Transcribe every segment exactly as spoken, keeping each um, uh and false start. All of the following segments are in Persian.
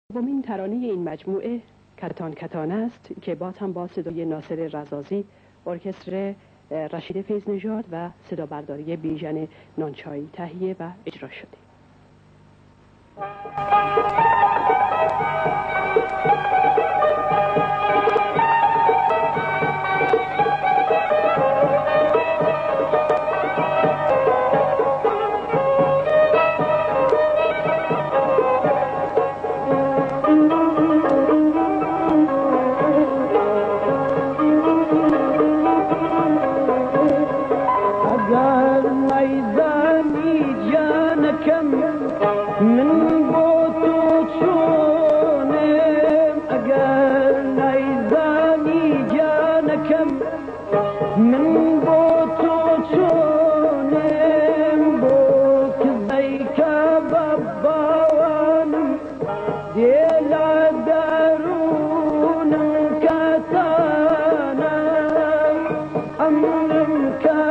دومین ترانه این مجموعه کتان کتان است که باز هم با صدای ناصر رزازی، ارکستر رشید فیض‌نژاد و صدا برداری بیژن نانچایی تهیه و اجرا شده. من بوتو چونم اگر نیزانی جانکم من بوتو چونم بو کزیکا باباوانم دیلا دارونم کتانا امرم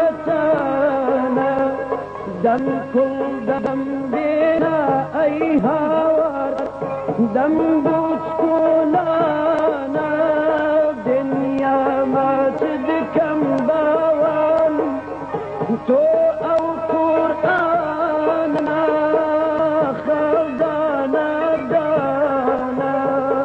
کتانا دم کل دم بینا ای هاور دم بوچ کولانا دنیا ما تدکم باوان تو او قرآننا خلدانا دانا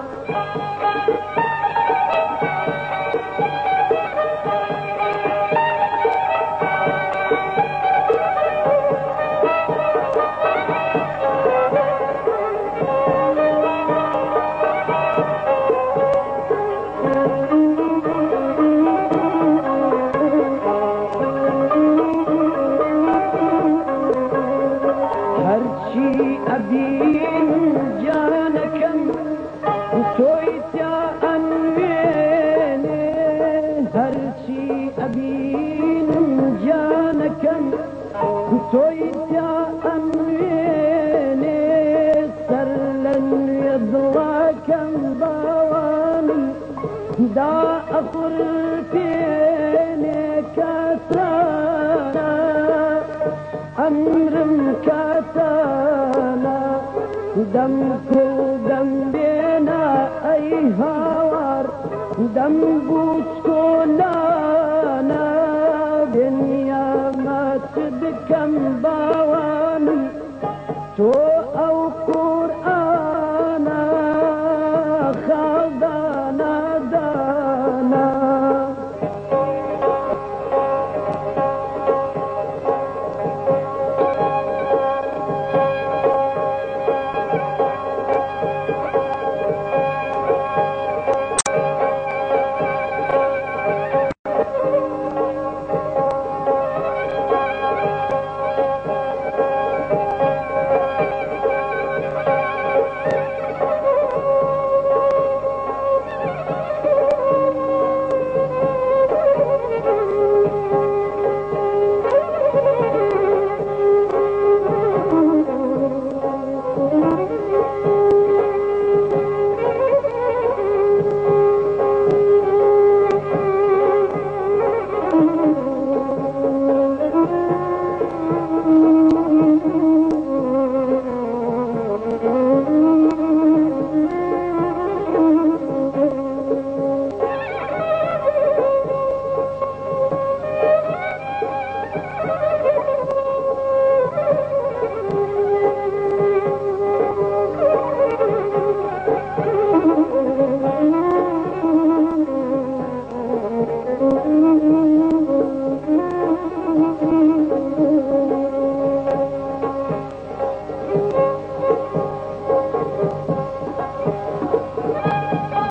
هرچی ابین جانکم تویتا انوینه هرچی ابین جانکم تویتا انوینه سرلن یضواکم باوانی دا افرتینه کسانا امرم کتانا دم کو دم بینا ای هاور دم بوچ